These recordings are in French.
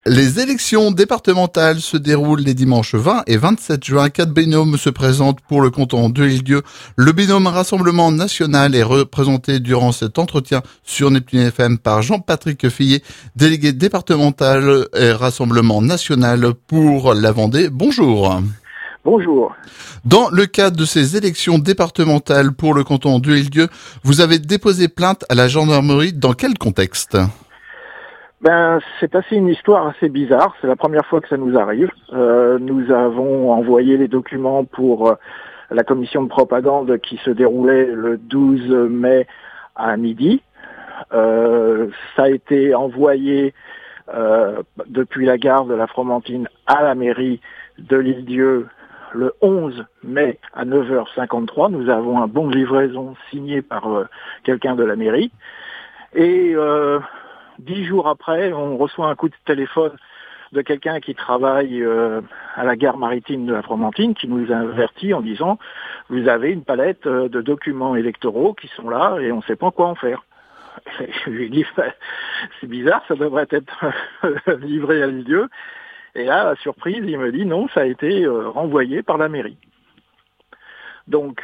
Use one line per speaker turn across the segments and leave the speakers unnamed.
Les élections départementales se déroulent les dimanches 20 et 27 juin. 4 binômes se présentent pour le canton de l'Île-Dieu. Le binôme Rassemblement National est représenté durant cet entretien sur Neptune FM par Jean-Patrick Fillet, délégué départemental et Rassemblement National pour la Vendée. Bonjour.
Bonjour.
Dans le cadre de ces élections départementales pour le canton de l'Île-Dieu, vous avez déposé plainte à la gendarmerie. Dans quel contexte ?
C'est une histoire assez bizarre. C'est la première fois que ça nous arrive. Nous avons envoyé les documents pour la commission de propagande qui se déroulait le 12 mai à midi. Ça a été envoyé depuis la gare de la Fromentine à la mairie de l'Île-Dieu le 11 mai à 9h53. Nous avons un bon de livraison signé par quelqu'un de la mairie. Et 10 jours après, on reçoit un coup de téléphone de quelqu'un qui travaille à la gare maritime de la Fromentine, qui nous a averti en disant « Vous avez une palette de documents électoraux qui sont là et on ne sait pas quoi en faire ». Je lui ai dit « C'est bizarre, ça devrait être livré à l'Île-Dieu ». Et là, la surprise, il me dit « Non, ça a été renvoyé par la mairie ». Donc,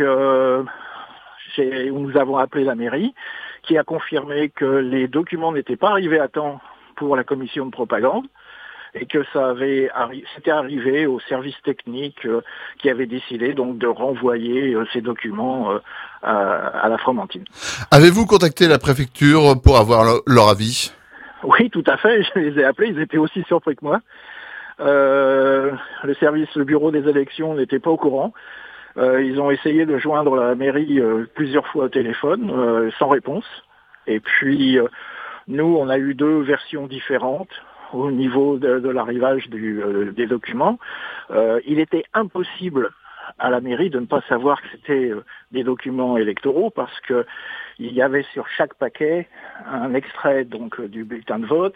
nous avons appelé la mairie, qui a confirmé que les documents n'étaient pas arrivés à temps pour la commission de propagande et que c'était arrivé au service technique qui avait décidé donc de renvoyer ces documents à la Fromentine.
Avez-vous contacté la préfecture pour avoir leur avis ?
Oui, tout à fait. Je les ai appelés. Ils étaient aussi surpris que moi. Le bureau des élections n'était pas au courant. Ils ont essayé de joindre la mairie plusieurs fois au téléphone, sans réponse. Et puis, nous, on a eu deux versions différentes au niveau de l'arrivage des documents. Il était impossible à la mairie de ne pas savoir que c'était des documents électoraux parce que il y avait sur chaque paquet un extrait donc du bulletin de vote,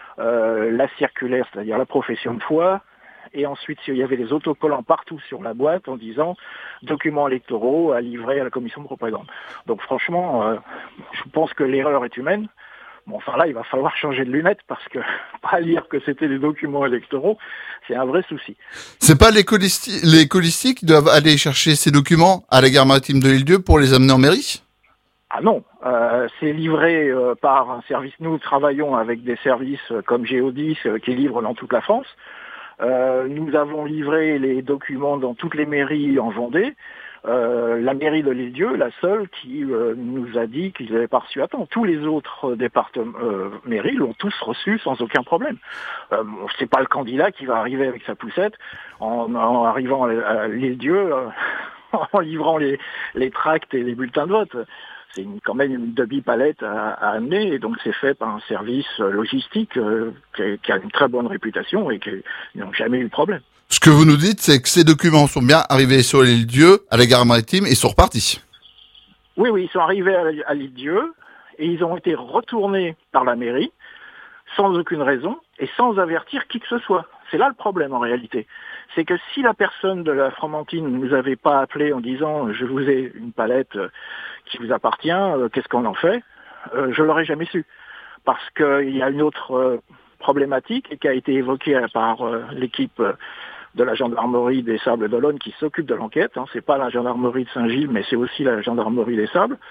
la circulaire, c'est-à-dire la profession de foi. Et ensuite, il y avait des autocollants partout sur la boîte en disant « documents électoraux à livrer à la commission de propagande ». Donc franchement, je pense que l'erreur est humaine. Bon, enfin là, il va falloir changer de lunettes parce que pas lire que c'était des documents électoraux, c'est un vrai souci.
C'est pas les colistiers qui doivent aller chercher ces documents à la gare maritime de l'Île-Dieu pour les amener en mairie ?
Ah non, c'est livré par un service. Nous travaillons avec des services comme Géodis qui livrent dans toute la France. Nous avons livré les documents dans toutes les mairies en Vendée. La mairie de l'Île-Dieu, la seule qui nous a dit qu'ils n'avaient pas reçu à temps. Tous les autres mairies l'ont tous reçu sans aucun problème. C'est pas le candidat qui va arriver avec sa poussette en arrivant à l'Île-Dieu en livrant les tracts et les bulletins de vote. C'est quand même une demi-palette à amener, et donc c'est fait par un service logistique qui a une très bonne réputation et qui n'ont jamais eu de problème.
Ce que vous nous dites, c'est que ces documents sont bien arrivés sur l'Île-Dieu, à la gare maritime, et sont repartis.
Oui, ils sont arrivés à l'Île-Dieu, et ils ont été retournés par la mairie, sans aucune raison, et sans avertir qui que ce soit. C'est là le problème en réalité. C'est que si la personne de la Fromentine ne nous avait pas appelé en disant « je vous ai une palette qui vous appartient, qu'est-ce qu'on en fait ?» je l'aurais jamais su. Parce qu'il y a une autre problématique qui a été évoquée par l'équipe de la gendarmerie des Sables d'Olonne qui s'occupe de l'enquête. C'est pas la gendarmerie de Saint-Gilles, mais c'est aussi la gendarmerie des Sables.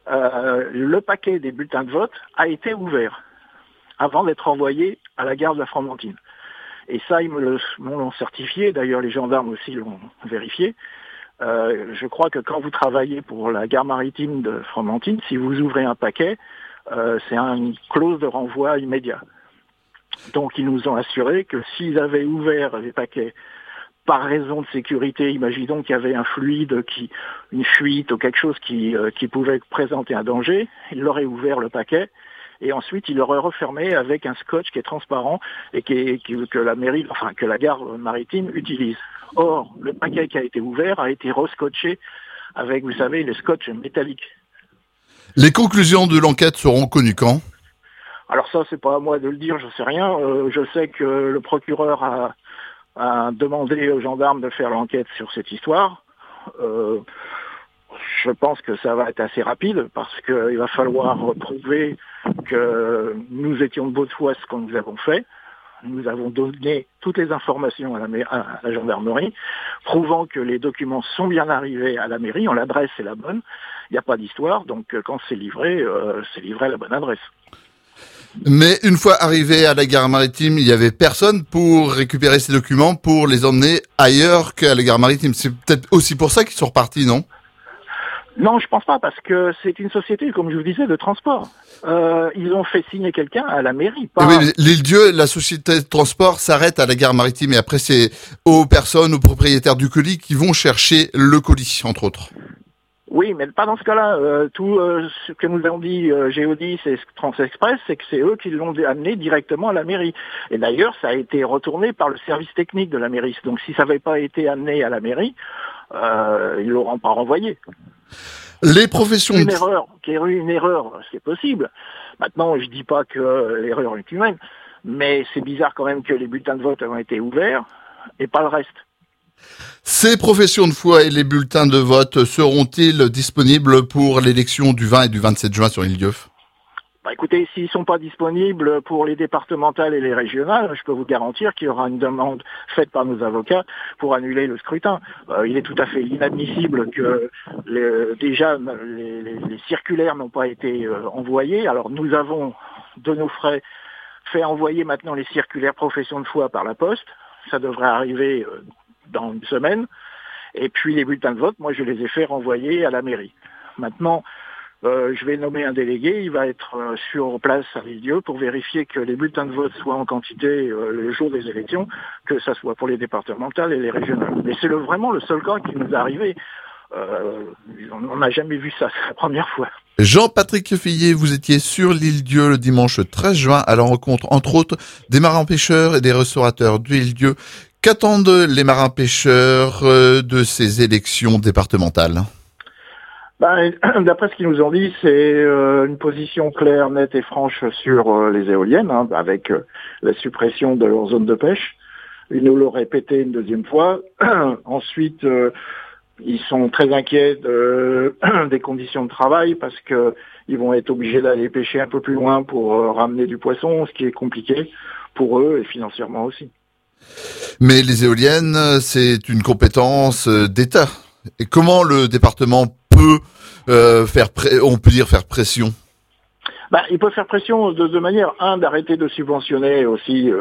Le paquet des bulletins de vote a été ouvert avant d'être envoyé à la gare de la Fromentine. Et ça, ils me l'ont certifié. D'ailleurs, les gendarmes aussi l'ont vérifié. Je crois que quand vous travaillez pour la gare maritime de Fromentine, si vous ouvrez un paquet, c'est une clause de renvoi immédiat. Donc, ils nous ont assuré que s'ils avaient ouvert les paquets par raison de sécurité, imaginons qu'il y avait un fluide, une fuite ou quelque chose qui pouvait présenter un danger, ils l'auraient ouvert le paquet. Et ensuite, il l'aurait refermé avec un scotch qui est transparent et que la gare maritime utilise. Or, le paquet qui a été ouvert a été rescotché avec, vous savez, les scotch métalliques.
Les conclusions de l'enquête seront connues quand ?
Alors ça, c'est pas à moi de le dire, je sais rien. Je sais que le procureur a demandé aux gendarmes de faire l'enquête sur cette histoire. Je pense que ça va être assez rapide parce qu'il va falloir prouver que nous étions de bonne foi ce que nous avons fait. Nous avons donné toutes les informations à la gendarmerie, prouvant que les documents sont bien arrivés à la mairie, l'adresse est la bonne, il n'y a pas d'histoire, donc quand c'est livré à la bonne adresse.
Mais une fois arrivé à la gare maritime, il y avait personne pour récupérer ces documents, pour les emmener ailleurs qu'à la gare maritime. C'est peut-être aussi pour ça qu'ils sont repartis, non?
Non, je pense pas, parce que c'est une société, comme je vous disais, de transport. Ils ont fait signer quelqu'un à la mairie. Pas...
Oui, mais l'Île-Dieu, la société de transport s'arrête à la gare maritime et après c'est aux personnes, aux propriétaires du colis qui vont chercher le colis, entre autres.
Oui, mais pas dans ce cas-là. Tout ce que nous avons dit Géodis et Transexpress, c'est que c'est eux qui l'ont amené directement à la mairie. Et d'ailleurs, ça a été retourné par le service technique de la mairie. Donc si ça n'avait pas été amené à la mairie, ils l'auront pas renvoyé.
Les professions...
Qu'il y ait eu une erreur, c'est possible. Maintenant, je dis pas que l'erreur est humaine, mais c'est bizarre quand même que les bulletins de vote ont été ouverts et pas le reste.
Ces professions de foi et les bulletins de vote seront-ils disponibles pour l'élection du 20 et du 27 juin sur l'Île-Dieu?
Écoutez, s'ils ne sont pas disponibles pour les départementales et les régionales, je peux vous garantir qu'il y aura une demande faite par nos avocats pour annuler le scrutin. Il est tout à fait inadmissible que les circulaires n'ont pas été envoyés. Alors nous avons, de nos frais, fait envoyer maintenant les circulaires profession de foi par la poste. Ça devrait arriver dans une semaine. Et puis les bulletins de vote, moi je les ai fait renvoyer à la mairie. Maintenant, je vais nommer un délégué, il va être sur place à l'Île-Dieu pour vérifier que les bulletins de vote soient en quantité le jour des élections, que ça soit pour les départementales et les régionales. Mais c'est vraiment le seul cas qui nous est arrivé. On n'a jamais vu ça, c'est la première fois.
Jean-Patrick Fillet, vous étiez sur l'Île-Dieu le dimanche 13 juin à la rencontre, entre autres, des marins-pêcheurs et des restaurateurs de l'Île-Dieu. Qu'attendent les marins-pêcheurs de ces élections départementales?
D'après ce qu'ils nous ont dit, c'est une position claire, nette et franche sur les éoliennes, avec la suppression de leur zone de pêche. Ils nous l'ont répété une deuxième fois. Ensuite, ils sont très inquiets des conditions de travail parce que ils vont être obligés d'aller pêcher un peu plus loin pour ramener du poisson, ce qui est compliqué pour eux et financièrement aussi.
Mais les éoliennes, c'est une compétence d'État. Et comment le département peut faire pression?
Il peut faire pression de deux manières. D'arrêter de subventionner aussi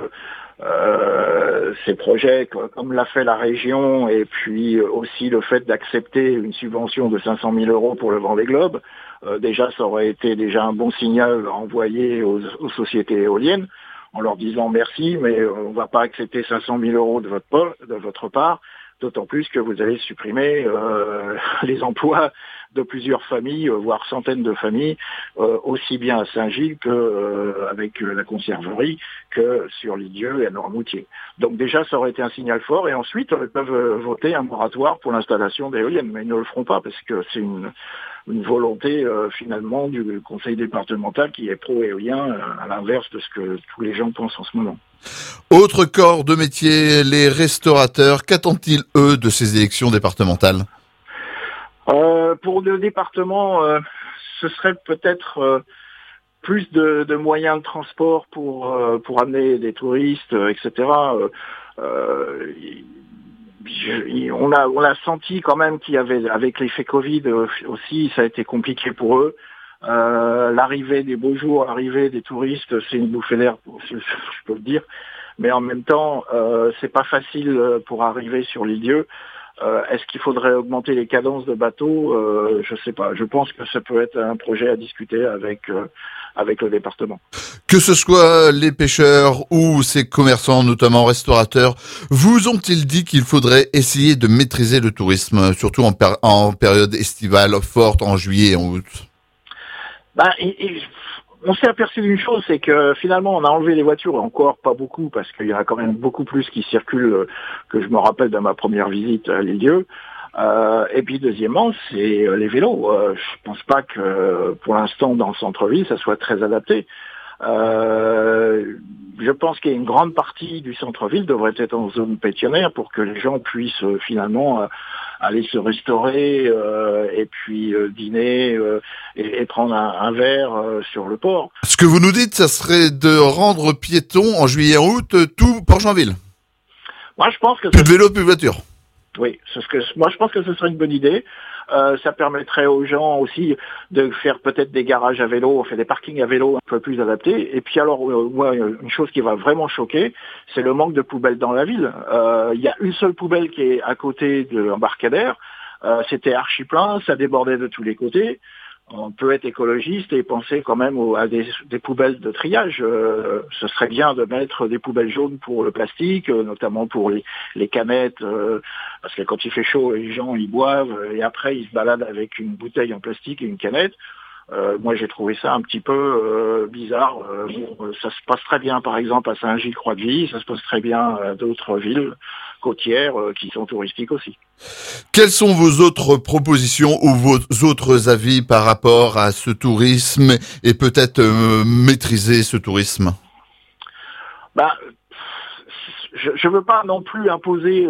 ces projets comme l'a fait la région, et puis aussi le fait d'accepter une subvention de 500 000 € pour le Vendée Globe. Déjà, ça aurait été un bon signal envoyé aux sociétés éoliennes en leur disant merci, mais on ne va pas accepter 500 000 € de votre part. D'autant plus que vous allez supprimer les emplois de plusieurs familles, voire centaines de familles, aussi bien à Saint-Gilles qu'avec la conserverie, que sur l'Île-Dieu et à Noirmoutier. Donc déjà, ça aurait été un signal fort. Et ensuite, ils peuvent voter un moratoire pour l'installation d'éoliennes. Mais ils ne le feront pas parce que c'est une volonté finalement du conseil départemental qui est pro-éolien, à l'inverse de ce que tous les gens pensent en ce moment.
Autre corps de métier, les restaurateurs, qu'attendent-ils, eux, de ces élections départementales?
Pour le département, ce serait peut-être plus de moyens de transport pour amener des touristes, etc. On a senti quand même qu'il y avait, avec l'effet Covid aussi, ça a été compliqué pour eux. L'arrivée des beaux jours, l'arrivée des touristes, c'est une bouffée d'air, je peux le dire. Mais en même temps, c'est pas facile pour arriver sur l'Île-Dieu. Est-ce qu'il faudrait augmenter les cadences de bateaux? Je sais pas. Je pense que ça peut être un projet à discuter avec le département.
Que ce soit les pêcheurs ou ces commerçants, notamment restaurateurs, vous ont-ils dit qu'il faudrait essayer de maîtriser le tourisme, surtout en période estivale forte, en juillet et en août?
On s'est aperçu d'une chose, c'est que finalement on a enlevé les voitures, encore pas beaucoup, parce qu'il y en a quand même beaucoup plus qui circulent que je me rappelle de ma première visite à l'Île-Dieu. Et puis deuxièmement, c'est les vélos. Je pense pas que pour l'instant dans le centre-ville ça soit très adapté. Je pense qu'il y a une grande partie du centre-ville devrait être en zone pétionnaire pour que les gens puissent finalement aller se restaurer et puis dîner et prendre un verre sur le port.
Ce que vous nous dites, ça serait de rendre piéton en juillet et en août tout Port-Genville.
Moi, je pense que
plus de vélo, plus de voiture.
Oui, moi je pense que ce serait une bonne idée. Ça permettrait aux gens aussi de faire peut-être des garages à vélo, des parkings à vélo un peu plus adaptés. Et puis alors, moi, une chose qui va vraiment choquer, c'est le manque de poubelles dans la ville. Il y a une seule poubelle qui est à côté de l'embarcadère. C'était archi plein, ça débordait de tous les côtés. On peut être écologiste et penser quand même à des poubelles de triage. Ce serait bien de mettre des poubelles jaunes pour le plastique, notamment pour les canettes, parce que quand il fait chaud, les gens ils boivent et après ils se baladent avec une bouteille en plastique et une canette. Moi j'ai trouvé ça un petit peu bizarre. Ça se passe très bien par exemple à Saint-Gilles-Croix-de-Vie, ça se passe très bien à d'autres villes côtières qui sont touristiques aussi.
Quelles sont vos autres propositions ou vos autres avis par rapport à ce tourisme et peut-être maîtriser ce tourisme?
Je veux pas non plus imposer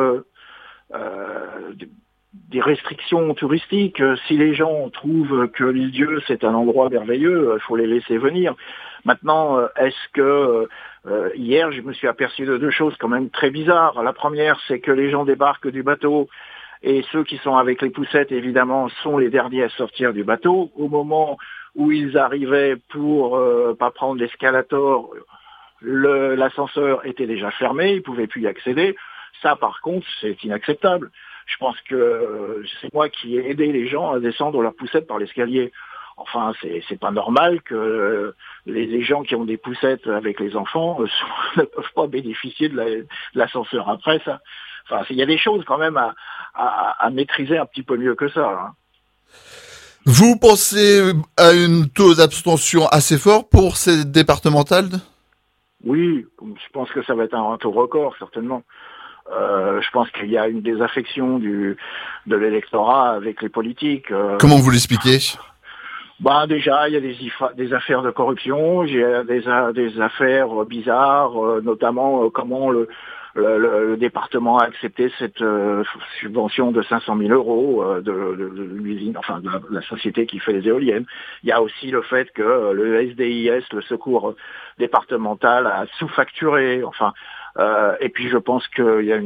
des restrictions touristiques. Si les gens trouvent que l'île-Dieu c'est un endroit merveilleux, il faut les laisser venir. Maintenant, est-ce que hier je me suis aperçu de deux choses quand même très bizarres. La première, c'est que les gens débarquent du bateau et ceux qui sont avec les poussettes évidemment sont les derniers à sortir du bateau. Au moment où ils arrivaient pour pas prendre l'escalator, l'ascenseur était déjà fermé, ils ne pouvaient plus y accéder. Ça, par contre, c'est inacceptable. Je pense que c'est moi qui ai aidé les gens à descendre leur poussette par l'escalier. Enfin, c'est pas normal que les gens qui ont des poussettes avec les enfants ne peuvent pas bénéficier de l'ascenseur après ça. Enfin, il y a des choses quand même à maîtriser un petit peu mieux que ça. Hein.
Vous pensez à un taux d'abstention assez fort pour ces départementales?
Oui, je pense que ça va être un taux record, certainement. Je pense qu'il y a une désaffection de l'électorat avec les politiques.
Comment vous l'expliquez?
Déjà, il y a des affaires de corruption, il y a des affaires bizarres, notamment comment le département a accepté cette subvention de 500 000 euros de l'usine, enfin de la société qui fait les éoliennes. Il y a aussi le fait que le SDIS, le secours départemental, a sous-facturé. Enfin, et puis je pense qu'il y a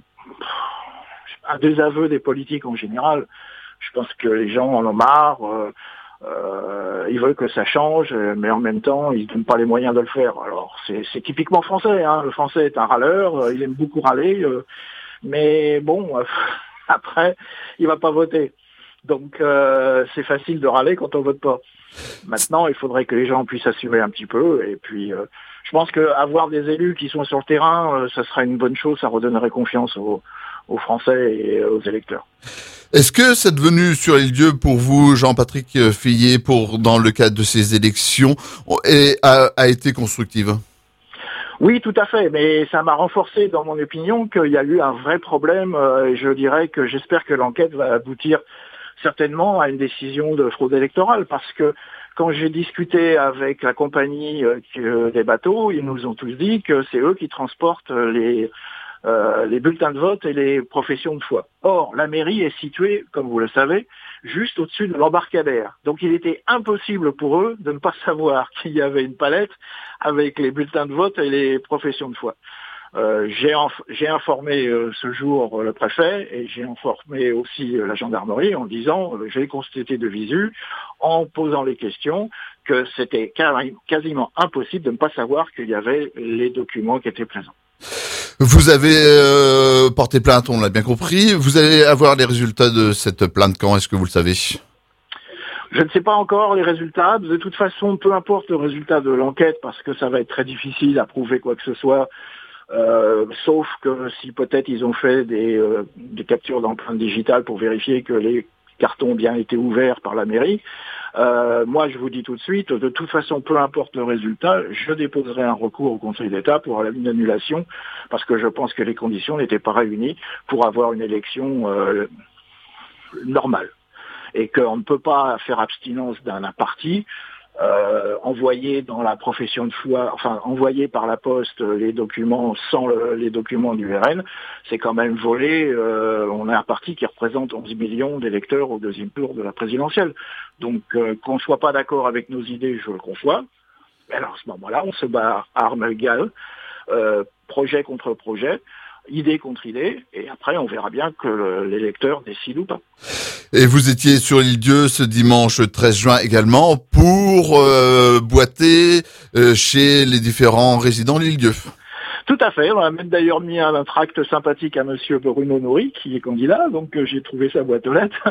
un désaveu des politiques en général. Je pense que les gens en ont marre. Ils veulent que ça change, mais en même temps, ils ne donnent pas les moyens de le faire. Alors, c'est typiquement français. Hein. Le français est un râleur, il aime beaucoup râler, mais bon, après, il va pas voter. Donc, c'est facile de râler quand on vote pas. Maintenant, il faudrait que les gens puissent assumer un petit peu. Et puis, je pense qu'avoir des élus qui sont sur le terrain, ça serait une bonne chose. Ça redonnerait confiance aux Français et aux électeurs.
Est-ce que cette venue sur l'île-Dieu pour vous, Jean-Patrick Fillet, dans le cadre de ces élections, a été constructive?
Oui, tout à fait, mais ça m'a renforcé dans mon opinion qu'il y a eu un vrai problème. Et je dirais que j'espère que l'enquête va aboutir certainement à une décision de fraude électorale, parce que quand j'ai discuté avec la compagnie des bateaux, ils nous ont tous dit que c'est eux qui transportent les bulletins de vote et les professions de foi. Or, la mairie est située, comme vous le savez, juste au-dessus de l'embarcadère. Donc il était impossible pour eux de ne pas savoir qu'il y avait une palette avec les bulletins de vote et les professions de foi. J'ai informé ce jour le préfet et j'ai informé aussi la gendarmerie en disant, j'ai constaté de visu, en posant les questions, que c'était quasiment impossible de ne pas savoir qu'il y avait les documents qui étaient présents.
Vous avez porté plainte, on l'a bien compris. Vous allez avoir les résultats de cette plainte quand? Est-ce que vous le savez?
Je ne sais pas encore les résultats. De toute façon, peu importe le résultat de l'enquête, parce que ça va être très difficile à prouver quoi que ce soit, sauf que si peut-être ils ont fait des captures d'empreintes digitales pour vérifier que les cartons ont bien été ouverts par la mairie. Moi, je vous dis tout de suite, de toute façon, peu importe le résultat, je déposerai un recours au Conseil d'État pour une annulation, parce que je pense que les conditions n'étaient pas réunies pour avoir une élection normale. Et qu'on ne peut pas faire abstinence d'un parti envoyer dans la profession de foi, enfin envoyer par la poste les documents sans les documents du RN, c'est quand même voler. On a un parti qui représente 11 millions d'électeurs au deuxième tour de la présidentielle. Donc qu'on ne soit pas d'accord avec nos idées, je le conçois. Mais alors à ce moment-là, on se bat à armes égales, projet contre projet, idée contre idée, et après on verra bien que l'électeur décide ou pas.
Et vous étiez sur l'Île-Dieu ce dimanche 13 juin également pour boiter chez les différents résidents de l'Île-Dieu.
Tout à fait, on a même d'ailleurs mis un tract sympathique à monsieur Bruno Noury, qui est candidat, donc j'ai trouvé sa boîte aux lettres.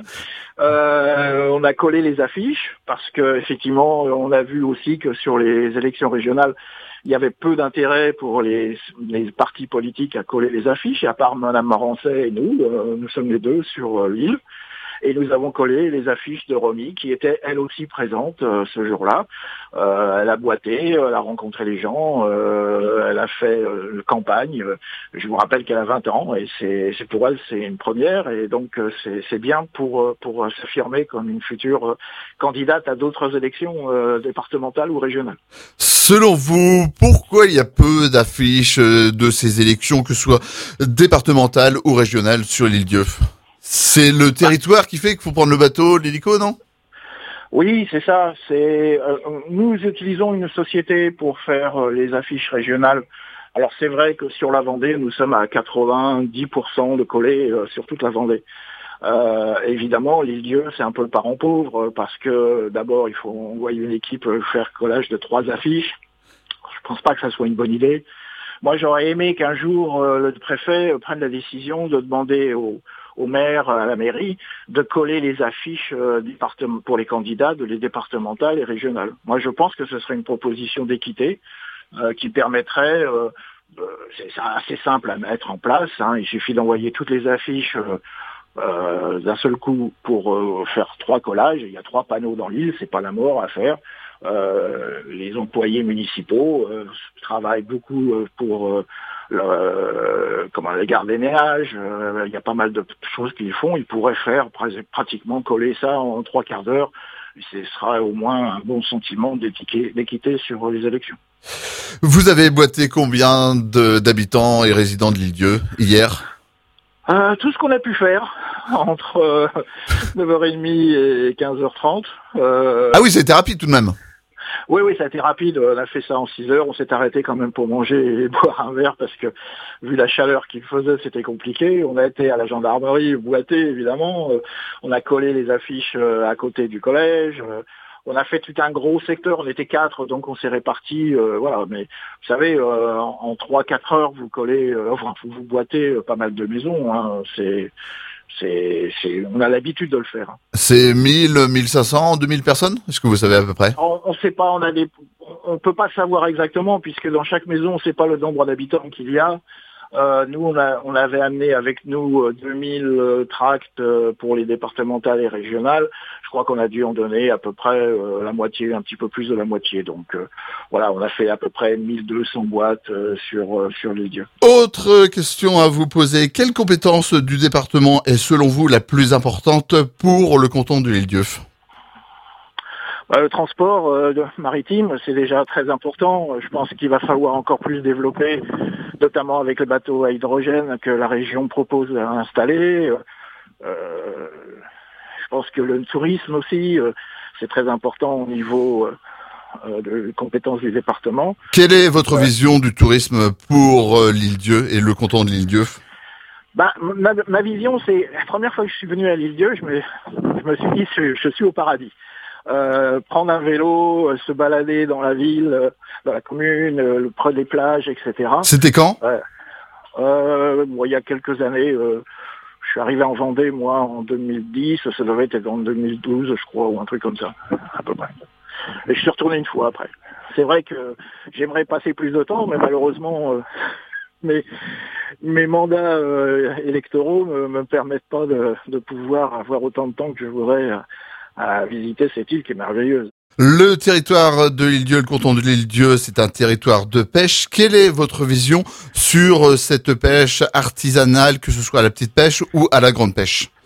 On a collé les affiches, parce que effectivement, on a vu aussi que sur les élections régionales, il y avait peu d'intérêt pour les partis politiques à coller les affiches, et à part Madame Morancet et nous sommes les deux sur l'île. Et nous avons collé les affiches de Romy, qui était elle aussi présente ce jour-là. Elle a boité, elle a rencontré les gens, elle a fait campagne. Je vous rappelle qu'elle a 20 ans et c'est pour elle c'est une première, et donc c'est bien pour s'affirmer comme une future candidate à d'autres élections départementales ou régionales.
Selon vous, pourquoi il y a peu d'affiches de ces élections, que ce soit départementales ou régionales, sur l'Île-Dieu ? C'est le territoire qui fait qu'il faut prendre le bateau, l'hélico, non ?
Oui, c'est ça. Nous utilisons une société pour faire les affiches régionales. Alors c'est vrai que sur la Vendée, nous sommes à 90% de collés sur toute la Vendée. Évidemment, l'Île-Dieu, c'est un peu le parent pauvre parce que d'abord, il faut envoyer une équipe faire collage de 3 affiches. Je pense pas que ça soit une bonne idée. Moi, j'aurais aimé qu'un jour le préfet prenne la décision de demander au maire, à la mairie, de coller les affiches pour les candidats de les départementales et régionales. Moi, je pense que ce serait une proposition d'équité qui permettrait, c'est assez simple à mettre en place, hein, il suffit d'envoyer toutes les affiches d'un seul coup pour faire 3 collages. Il y a 3 panneaux dans l'île, c'est pas la mort à faire. Les employés municipaux travaillent beaucoup pour les gardiennages. Il y a pas mal de choses qu'ils font. Ils pourraient faire pratiquement coller ça en 3 quarts d'heure. Ce sera au moins un bon sentiment d'équité sur les élections.
Vous avez boité combien d'habitants et résidents de l'Île-Dieu hier ?
Tout ce qu'on a pu faire entre 9h30 et 15h30.
Ah oui, c'était rapide tout de même.
Oui, ça a été rapide. On a fait ça en 6 heures. On s'est arrêté quand même pour manger et boire un verre parce que, vu la chaleur qu'il faisait, c'était compliqué. On a été à la gendarmerie boiter, évidemment. On a collé les affiches à côté du collège. On a fait tout un gros secteur. On était 4, donc on s'est répartis. Voilà. Mais vous savez, en 3-4 heures, vous collez, vous boitez pas mal de maisons. Hein. On a l'habitude de le faire.
C'est 1000, 1500, 2000 personnes ? Est-ce que vous savez à peu près ?
On sait pas, on peut pas savoir exactement puisque dans chaque maison, on sait pas le nombre d'habitants qu'il y a. Nous, on avait amené avec nous 2000 tracts pour les départementales et régionales. Je crois qu'on a dû en donner à peu près la moitié, un petit peu plus de la moitié. Donc voilà, on a fait à peu près 1200 boîtes sur l'Île-Dieu.
Autre question à vous poser. Quelle compétence du département est selon vous la plus importante pour le canton de l'Île-Dieu ?
Le transport maritime, c'est déjà très important. Je pense qu'il va falloir encore plus développer, notamment avec les bateaux à hydrogène que la région propose à installer. Je pense que le tourisme aussi, c'est très important au niveau de compétences du département.
Quelle est votre vision du tourisme pour l'Île-Dieu et le canton de l'Île-Dieu ?
Ma vision, c'est la première fois que je suis venu à l'Île-Dieu, je me suis dit je suis au paradis. Prendre un vélo, se balader dans la ville, dans la commune, près des plages, etc.
C'était quand ?
Il y a quelques années. Je suis arrivé en Vendée, moi, en 2010. Ça devait être en 2012, je crois, ou un truc comme ça, à peu près. Et je suis retourné une fois après. C'est vrai que j'aimerais passer plus de temps, mais malheureusement, mes mandats électoraux me permettent pas de pouvoir avoir autant de temps que je voudrais à visiter cette île qui est merveilleuse.
Le territoire de l'Île-Dieu, le canton de l'Île-Dieu, c'est un territoire de pêche. Quelle est votre vision sur cette pêche artisanale, que ce soit à la petite pêche ou à la grande pêche ?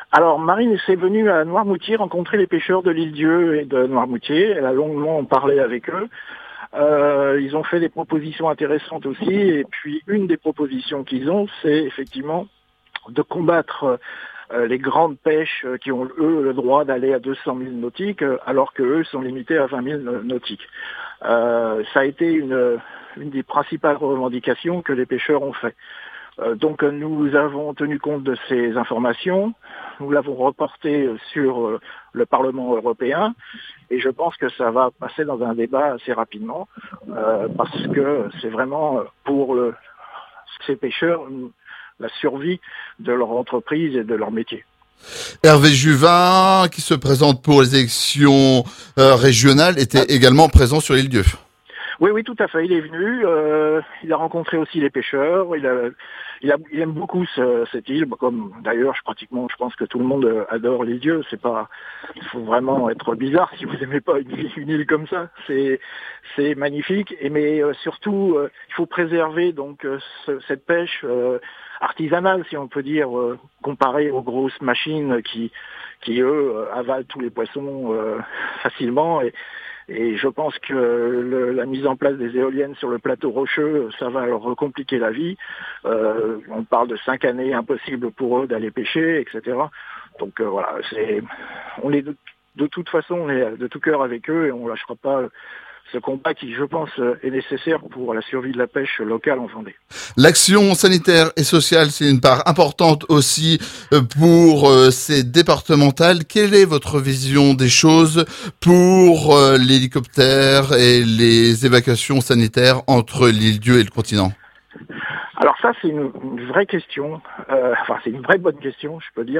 Alors, Marine est venue à Noirmoutier rencontrer les pêcheurs de l'île Dieu et de Noirmoutier. Elle a longuement parlé avec eux. Ils ont fait des propositions intéressantes aussi. Et puis, une des propositions qu'ils ont, c'est effectivement de combattre les grandes pêches qui ont, eux, le droit d'aller à 200 000 nautiques, alors qu'eux sont limités à 20 000 nautiques. Ça a été une des principales revendications que les pêcheurs ont fait. Donc nous avons tenu compte de ces informations, nous l'avons reporté sur le Parlement européen et je pense que ça va passer dans un débat assez rapidement parce que c'est vraiment pour ces pêcheurs la survie de leur entreprise et de leur métier.
Hervé Juvin, qui se présente pour les élections régionales, était également présent sur l'île Dieu.
Oui, tout à fait. Il est venu. Il a rencontré aussi les pêcheurs. Il aime beaucoup cette île. Comme d'ailleurs, je pense que tout le monde adore l'île Dieu. C'est pas, il faut vraiment être bizarre si vous aimez pas une île comme ça. C'est magnifique. Mais surtout, il faut préserver donc cette pêche artisanale, si on peut dire, comparée aux grosses machines qui eux avalent tous les poissons facilement. Et je pense que la mise en place des éoliennes sur le plateau rocheux, ça va leur compliquer la vie. On parle de 5 années impossibles pour eux d'aller pêcher, etc. Donc voilà, on est de toute façon, on est de tout cœur avec eux et on ne lâchera pas ce combat qui, je pense, est nécessaire pour la survie de la pêche locale en Vendée.
L'action sanitaire et sociale, c'est une part importante aussi pour ces départementales. Quelle est votre vision des choses pour l'hélicoptère et les évacuations sanitaires entre l'île Dieu et le continent ?
Alors ça, c'est une vraie question. C'est une vraie bonne question, je peux dire.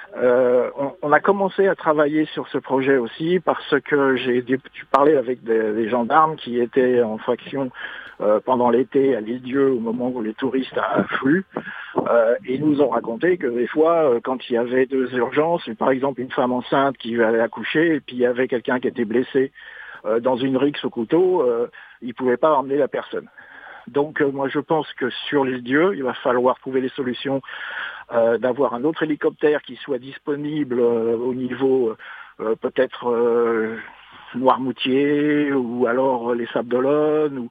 On a commencé à travailler sur ce projet aussi parce que j'ai parlé avec des gendarmes qui étaient en faction pendant l'été à l'île Dieu au moment où les touristes affluent. Et ils nous ont raconté que des fois, quand il y avait 2 urgences, par exemple une femme enceinte qui allait accoucher et puis il y avait quelqu'un qui était blessé dans une rixe au couteau, ils ne pouvaient pas emmener la personne. Donc moi je pense que sur l'île Dieu, il va falloir trouver les solutions d'avoir un autre hélicoptère qui soit disponible au niveau peut-être Noirmoutier ou alors les Sables d'Olonne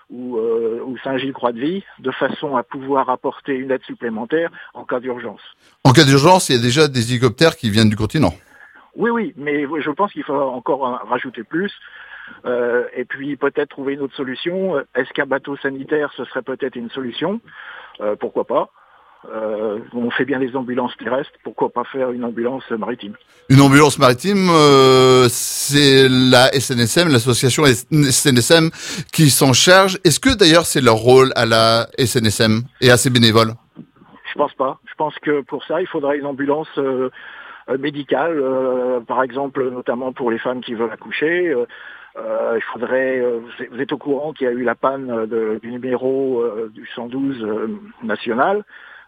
ou Saint-Gilles-Croix-de-Vie, de façon à pouvoir apporter une aide supplémentaire en cas d'urgence.
En cas d'urgence, il y a déjà des hélicoptères qui viennent du continent.
Oui, mais je pense qu'il faut encore rajouter plus. Et puis peut-être trouver une autre solution. Est-ce qu'un bateau sanitaire, ce serait peut-être une solution ? Pourquoi pas ? On fait bien les ambulances terrestres, pourquoi pas faire une ambulance maritime ?
Une ambulance maritime, c'est la SNSM, l'association SNSM qui s'en charge. Est-ce que d'ailleurs c'est leur rôle à la SNSM et à ses bénévoles ?
Je pense pas. Je pense que pour ça, il faudrait une ambulance médicale, par exemple, notamment pour les femmes qui veulent accoucher. Il faudrait. Vous êtes au courant qu'il y a eu la panne du numéro du 112 national.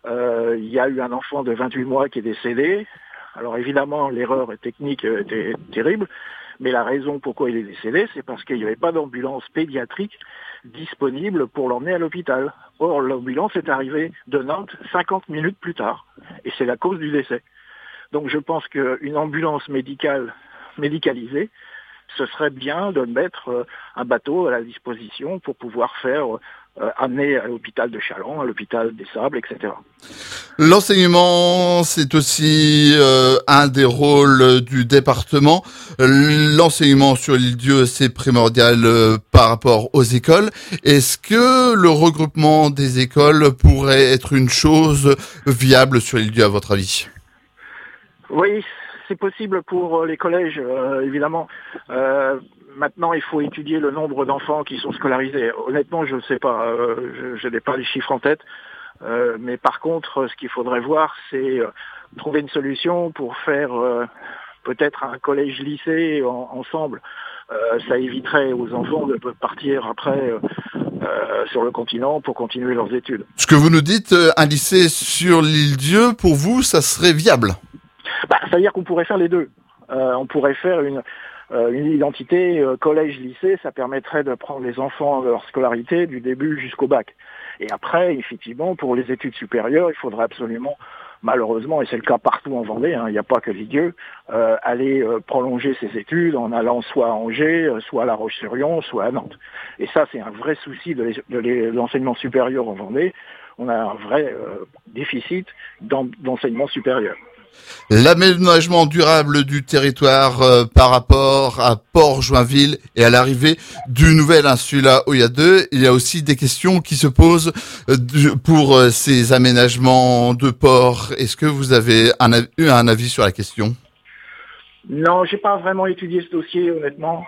Il y a eu un enfant de 28 mois qui est décédé. Alors évidemment, l'erreur technique était terrible, mais la raison pourquoi il est décédé, c'est parce qu'il n'y avait pas d'ambulance pédiatrique disponible pour l'emmener à l'hôpital. Or, l'ambulance est arrivée de Nantes 50 minutes plus tard, et c'est la cause du décès. Donc je pense qu'une ambulance médicalisée, ce serait bien de mettre un bateau à la disposition pour pouvoir faire amener à l'hôpital de Challans, à l'hôpital des Sables, etc.
L'enseignement, c'est aussi un des rôles du département. L'enseignement sur l'île Dieu, c'est primordial par rapport aux écoles. Est-ce que le regroupement des écoles pourrait être une chose viable sur l'île Dieu, à votre avis ?
Oui, c'est possible pour les collèges, évidemment. Maintenant, il faut étudier le nombre d'enfants qui sont scolarisés. Honnêtement, je ne sais pas, je n'ai pas les chiffres en tête. Mais par contre, ce qu'il faudrait voir, c'est trouver une solution pour faire peut-être un collège-lycée ensemble. Ça éviterait aux enfants de partir après sur le continent pour continuer leurs études.
Ce que vous nous dites, un lycée sur l'île Dieu, pour vous, ça serait viable ?
C'est-à-dire qu'on pourrait faire les deux. On pourrait faire une identité collège-lycée, ça permettrait de prendre les enfants de leur scolarité du début jusqu'au bac. Et après, effectivement, pour les études supérieures, il faudrait absolument malheureusement, et c'est le cas partout en Vendée, hein, il n'y a pas que Lisieux, aller prolonger ses études en allant soit à Angers, soit à La Roche-sur-Yon, soit à Nantes. Et ça, c'est un vrai souci de l'enseignement supérieur en Vendée. On a un vrai déficit d'enseignement supérieur.
L'aménagement durable du territoire par rapport à Port-Joinville et à l'arrivée du nouvel Insula Oya 2, il y a aussi des questions qui se posent pour ces aménagements de port. Est-ce que vous avez eu un avis sur la question?
Non, j'ai pas vraiment étudié ce dossier, honnêtement.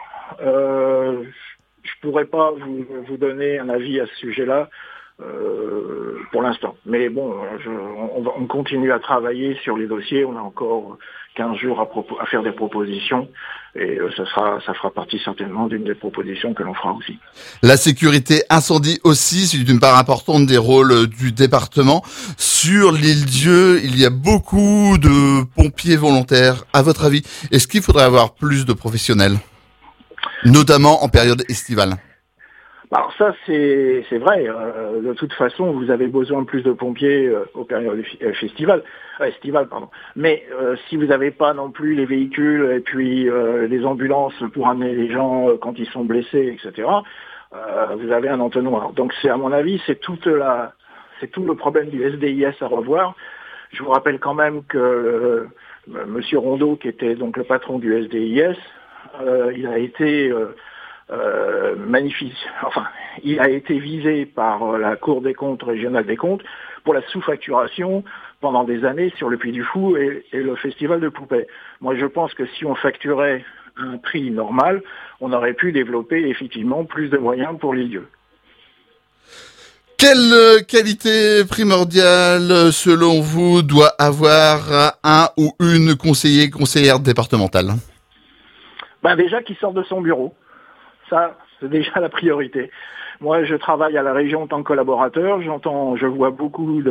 Je pourrais pas vous donner un avis à ce sujet-là. Pour l'instant. Mais bon, on continue à travailler sur les dossiers. On a encore 15 jours à faire des propositions et ça fera partie certainement d'une des propositions que l'on fera aussi.
La sécurité incendie aussi, c'est une part importante des rôles du département. Sur l'île Dieu, il y a beaucoup de pompiers volontaires. À votre avis, est-ce qu'il faudrait avoir plus de professionnels, notamment en période estivale?
Alors ça, c'est vrai. De toute façon, vous avez besoin de plus de pompiers aux périodes estivales. Mais si vous n'avez pas non plus les véhicules et puis les ambulances pour amener les gens quand ils sont blessés, etc., vous avez un entonnoir. Donc à mon avis, c'est tout le problème du SDIS à revoir. Je vous rappelle quand même que Monsieur Rondeau, qui était donc le patron du SDIS, il a été il a été visé par la Cour des comptes régionale des comptes pour la sous-facturation pendant des années sur le Puy du Fou et le festival de Poupée. Moi, je pense que si on facturait un prix normal, on aurait pu développer effectivement plus de moyens pour les lieux.
Quelle qualité primordiale, selon vous, doit avoir un ou une conseillère départementale?
Déjà qu'il sort de son bureau. Ça, c'est déjà la priorité. Moi, je travaille à la région en tant que collaborateur. Je vois beaucoup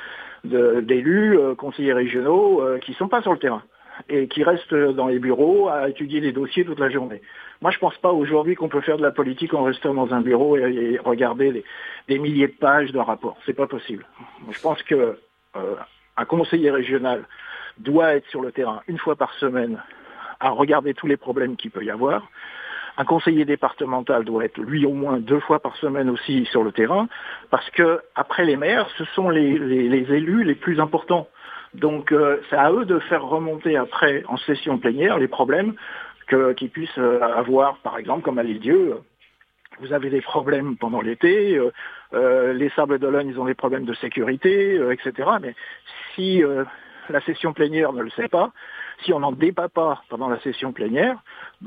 d'élus, conseillers régionaux, qui sont pas sur le terrain et qui restent dans les bureaux à étudier les dossiers toute la journée. Moi, je pense pas aujourd'hui qu'on peut faire de la politique en restant dans un bureau et regarder des milliers de pages de rapports. C'est pas possible. Je pense que un conseiller régional doit être sur le terrain une fois par semaine à regarder tous les problèmes qu'il peut y avoir. Un conseiller départemental doit être, lui, au moins 2 fois par semaine aussi sur le terrain, parce que après les maires, ce sont les élus les plus importants. Donc, c'est à eux de faire remonter après, en session plénière, les problèmes qu'ils puissent avoir, par exemple, comme à l'île Dieu. Vous avez des problèmes pendant l'été, les Sables d'Olonne, ils ont des problèmes de sécurité, etc. Mais si la session plénière ne le sait pas, si on n'en débat pas pendant la session plénière,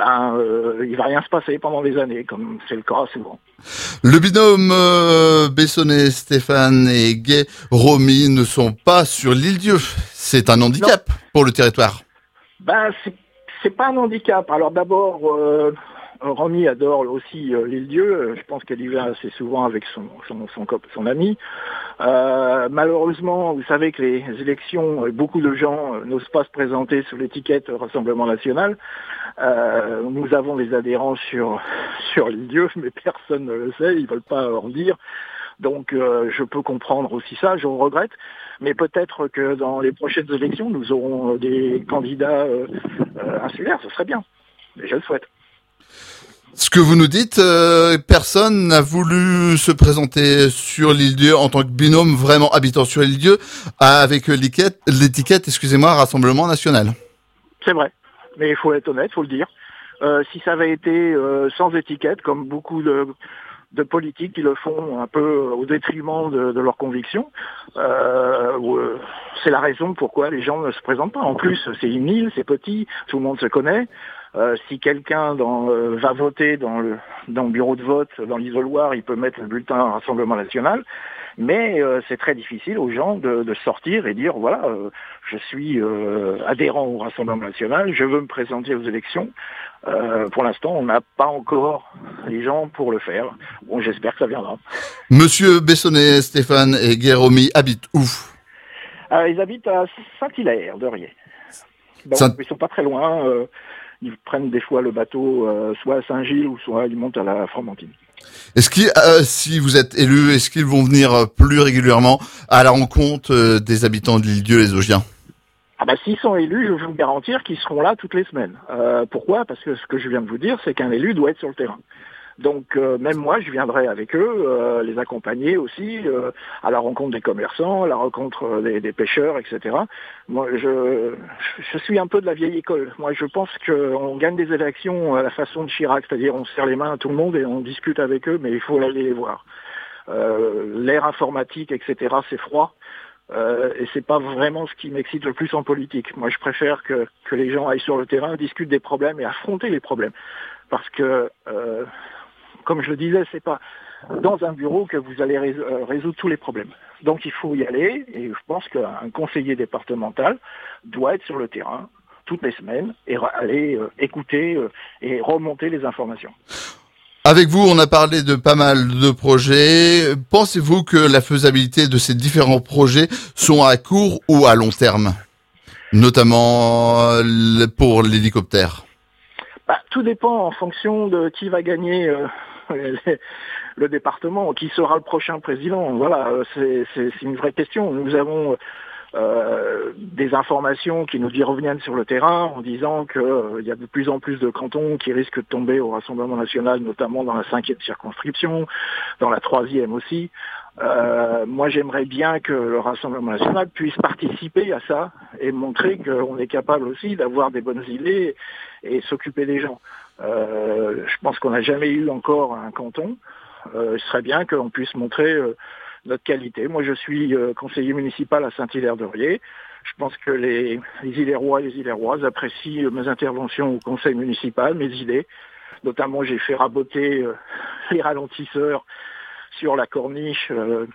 il va rien se passer pendant des années, comme c'est le cas souvent.
Le binôme Bessonnet-Stéphane et Gay-Romy ne sont pas sur l'île Dieu. C'est un handicap pour le territoire.
C'est pas un handicap. Alors d'abord, Romy adore aussi l'île Dieu. Je pense qu'elle y va assez souvent avec son ami. Malheureusement, vous savez que les élections, beaucoup de gens n'osent pas se présenter sous l'étiquette Rassemblement National. Nous avons des adhérents sur l'île Dieu, mais personne ne le sait, ils veulent pas en dire. Donc je peux comprendre aussi ça, je regrette. Mais peut-être que dans les prochaines élections, nous aurons des candidats insulaires, ce serait bien. Et je le souhaite.
Ce que vous nous dites, personne n'a voulu se présenter sur l'île Dieu en tant que binôme vraiment habitant sur l'île Dieu avec l'étiquette, Rassemblement National.
C'est vrai, mais il faut être honnête, il faut le dire. Si ça avait été sans étiquette, comme beaucoup de politiques qui le font un peu au détriment de leurs convictions, c'est la raison pourquoi les gens ne se présentent pas. En plus, c'est une île, c'est petit, tout le monde se connaît. Si quelqu'un va voter dans le bureau de vote, dans l'isoloir, il peut mettre le bulletin Rassemblement National, mais c'est très difficile aux gens de sortir et dire voilà, je suis adhérent au Rassemblement National, je veux me présenter aux élections. Pour l'instant, on n'a pas encore les gens pour le faire. Bon, j'espère que ça viendra.
Monsieur Bessonnet, Stéphane et Gay-Romy habitent où?
Ils habitent à Saint-Hilaire de Riez. Ils sont pas très loin. Ils prennent des fois le bateau soit à Saint-Gilles ou soit ils montent à la Fromentine.
Est-ce qu'ils, si vous êtes élu, est-ce qu'ils vont venir plus régulièrement à la rencontre des habitants de l'Île-Dieu, les Augiens?
Ah bah, s'ils sont élus, je vais vous garantir qu'ils seront là toutes les semaines. Pourquoi? Parce que ce que je viens de vous dire, c'est qu'un élu doit être sur le terrain. Donc même moi, je viendrai avec eux, les accompagner aussi à la rencontre des commerçants, à la rencontre des pêcheurs, etc. Moi, je suis un peu de la vieille école. Moi, je pense qu'on gagne des élections à la façon de Chirac, c'est-à-dire on serre les mains à tout le monde et on discute avec eux, mais il faut aller les voir. L'ère informatique, etc., c'est froid. Et c'est pas vraiment ce qui m'excite le plus en politique. Moi, je préfère que les gens aillent sur le terrain, discutent des problèmes et affronter les problèmes. Parce que comme je le disais, c'est pas dans un bureau que vous allez résoudre tous les problèmes. Donc il faut y aller, et je pense qu'un conseiller départemental doit être sur le terrain toutes les semaines et aller écouter et remonter les informations.
Avec vous, on a parlé de pas mal de projets. Pensez-vous que la faisabilité de ces différents projets sont à court ou à long terme, notamment pour l'hélicoptère?
Tout dépend en fonction de qui va gagner le département, qui sera le prochain président. Voilà, c'est une vraie question. Nous avons des informations qui nous reviennent sur le terrain en disant qu'il y a de plus en plus de cantons qui risquent de tomber au Rassemblement national, notamment dans la 5e circonscription, dans la 3e aussi. Moi, j'aimerais bien que le Rassemblement national puisse participer à ça et montrer qu'on est capable aussi d'avoir des bonnes idées et s'occuper des gens. Je pense qu'on n'a jamais eu encore un canton. Ce serait bien qu'on puisse montrer notre qualité. Moi, je suis conseiller municipal à Saint-Hilaire-de-Riez. Je pense que les Illérois et les Illéroises apprécient mes interventions au conseil municipal, mes idées. Notamment, j'ai fait raboter les ralentisseurs sur la corniche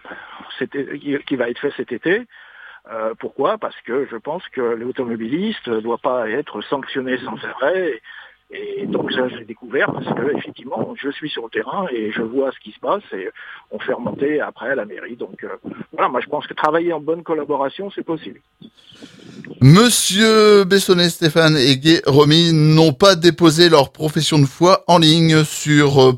qui va être fait cet été. Pourquoi? Parce que je pense que l'automobiliste ne doit pas être sanctionné sans arrêt. Et donc ça, j'ai découvert parce que effectivement, je suis sur le terrain et je vois ce qui se passe et on fait remonter après à la mairie. Donc voilà, moi je pense que travailler en bonne collaboration, c'est possible.
Monsieur Bessonnet, Stéphane et Guy Romy n'ont pas déposé leur profession de foi en ligne sur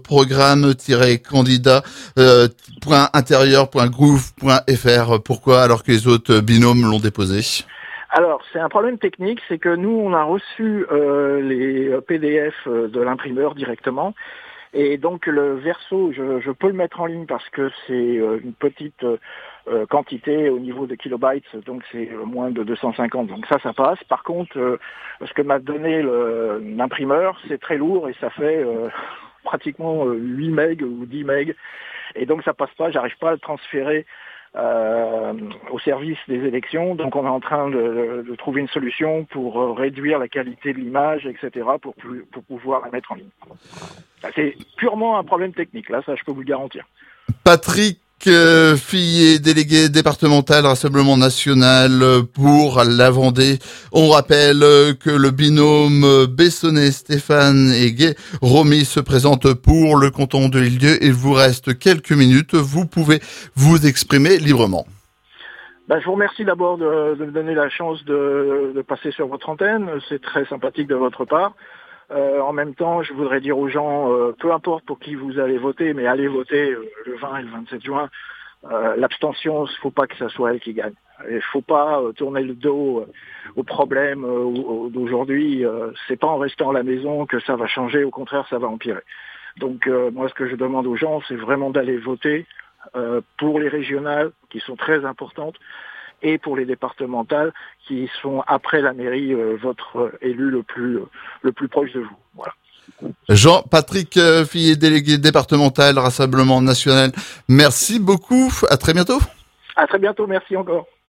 programme-candidat.intérieur.gouv.fr. Pourquoi alors que les autres binômes l'ont déposé?
Alors, c'est un problème technique, c'est que nous, on a reçu les PDF de l'imprimeur directement. Et donc, le verso, je peux le mettre en ligne parce que c'est une petite quantité au niveau de kilobytes, donc c'est moins de 250. Donc ça passe. Par contre, ce que m'a donné l'imprimeur, c'est très lourd et ça fait pratiquement 8 MB ou 10 MB. Et donc, ça passe pas, j'arrive pas à le transférer au service des élections. Donc on est en train de trouver une solution pour réduire la qualité de l'image, etc., pour pouvoir la mettre en ligne. C'est purement un problème technique, là, ça je peux vous le garantir.
Patrick Fillier, délégué départemental Rassemblement national pour la Vendée. On rappelle que le binôme Bessonnet, Stéphane et Guy Romy se présente pour le canton de l'Île-Dieu. Il vous reste quelques minutes. Vous pouvez vous exprimer librement.
Je vous remercie d'abord de me donner la chance de passer sur votre antenne. C'est très sympathique de votre part. En même temps, je voudrais dire aux gens, peu importe pour qui vous allez voter, mais allez voter le 20 et le 27 juin. L'abstention, il ne faut pas que ça soit elle qui gagne. Il ne faut pas tourner le dos aux problèmes d'aujourd'hui. C'est pas en restant à la maison que ça va changer, au contraire, ça va empirer. Donc moi, ce que je demande aux gens, c'est vraiment d'aller voter pour les régionales, qui sont très importantes, et pour les départementales qui sont après la mairie votre élu le plus proche de vous. Voilà.
Jean-Patrick Fillier, délégué départemental Rassemblement national. Merci beaucoup. À très bientôt.
À très bientôt. Merci encore.